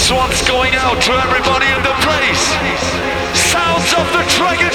This one's going out to everybody in the place. Sounds of the Dragon